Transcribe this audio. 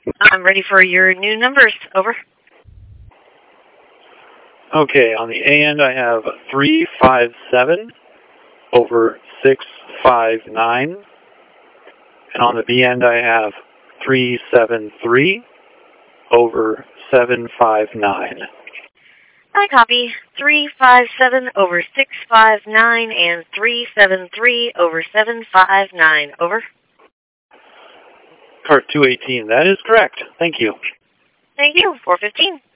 I'm ready for your new numbers. Over. Okay, on the A end I have 357 over 659. And on the B end I have 373 over 759. I copy. 357 over 659 and 373 over 759. Over. Cart 218, that is correct. Thank you. Thank you. 415.